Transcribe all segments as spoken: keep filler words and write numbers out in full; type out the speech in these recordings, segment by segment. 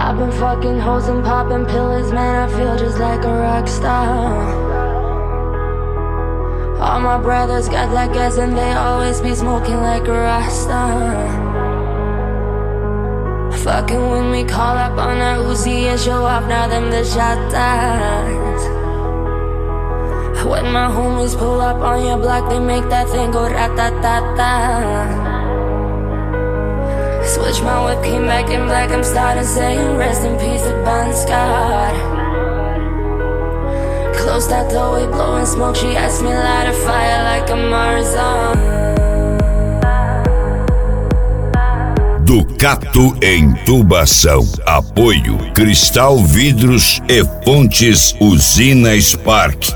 I've been fucking hoes and popping pills, man, I feel just like a rock star. All my brothers got that gas and they always be smoking like a Rasta. Fucking when we call up on our Uzi and show off, now them the shot that. When my homies pull up on your block, they make that thing go rat-ta-ta-ta. Switch my whip, came back in black, I'm starting saying rest in peace to Bon Scott. Close that door, we blowing smoke, she asked me light a fire like a Marzan. Ducato em Tubação. Apoio Cristal Vidros e Fontes Usina Spark.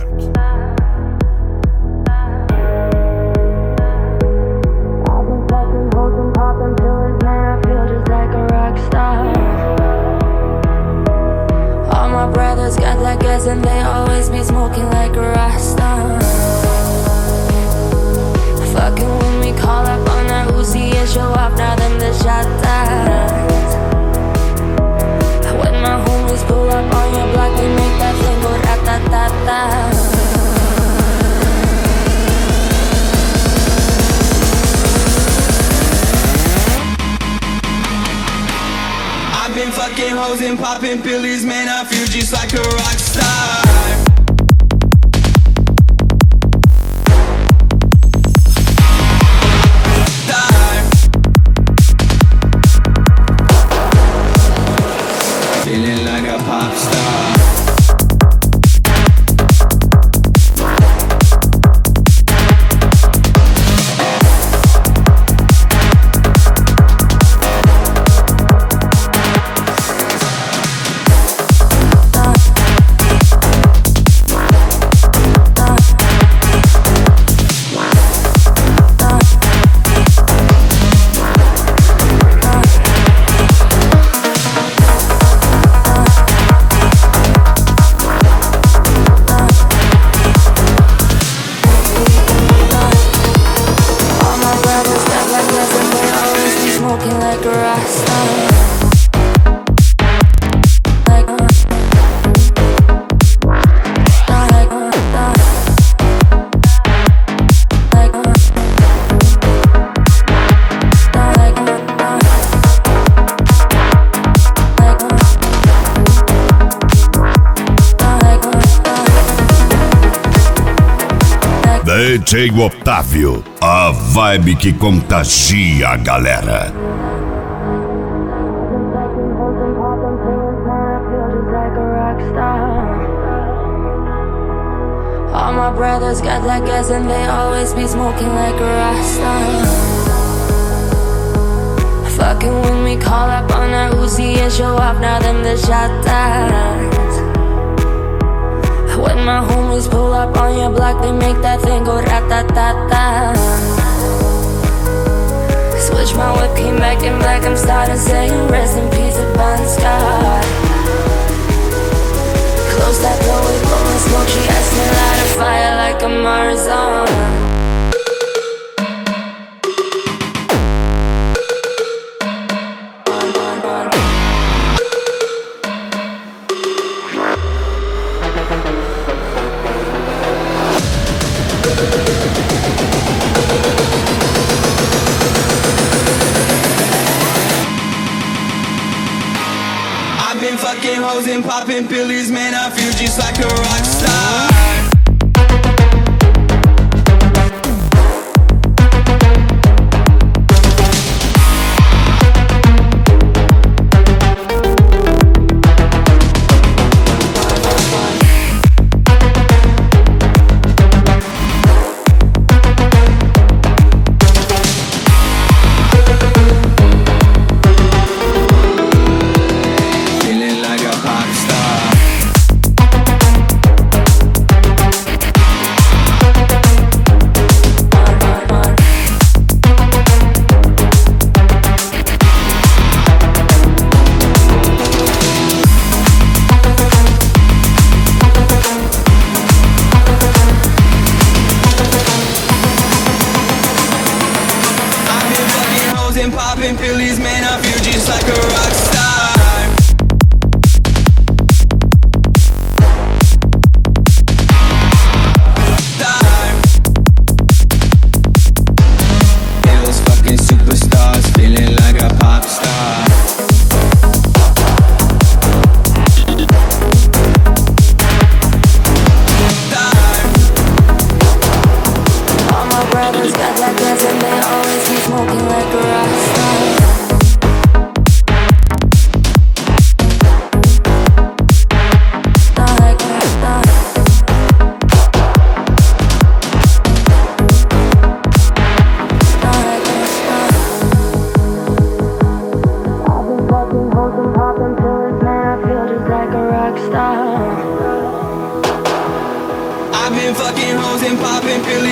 And they always be smoking like a Rasta. Fucking when we call up on our Uzi and show off, now them the shot that. When my homies pull up on your block, we make that thing go rat-ta-ta-ta. I've been fucking hoes and popping pills, man, I feel just like a rock star. Feeling like a pop star. D J Otávio, a vibe que contagia a galera. All my brothers got that gas and they always be smoking like a Rasta. Fucking when we call up on our Uzi and show off, now them the shot that. When my homies pull up on your block, they make that thing go rat-ta-ta-ta. Switch my whip, came back in black, I'm starting saying rest in peace to Bon Scott. Close that door, we blowing smoke, she asked me light a fire like a Marzan. I've been fucking hoes and popping pills, man, I feel just like a rock star. All stop. I've been fucking hoes and popping pills.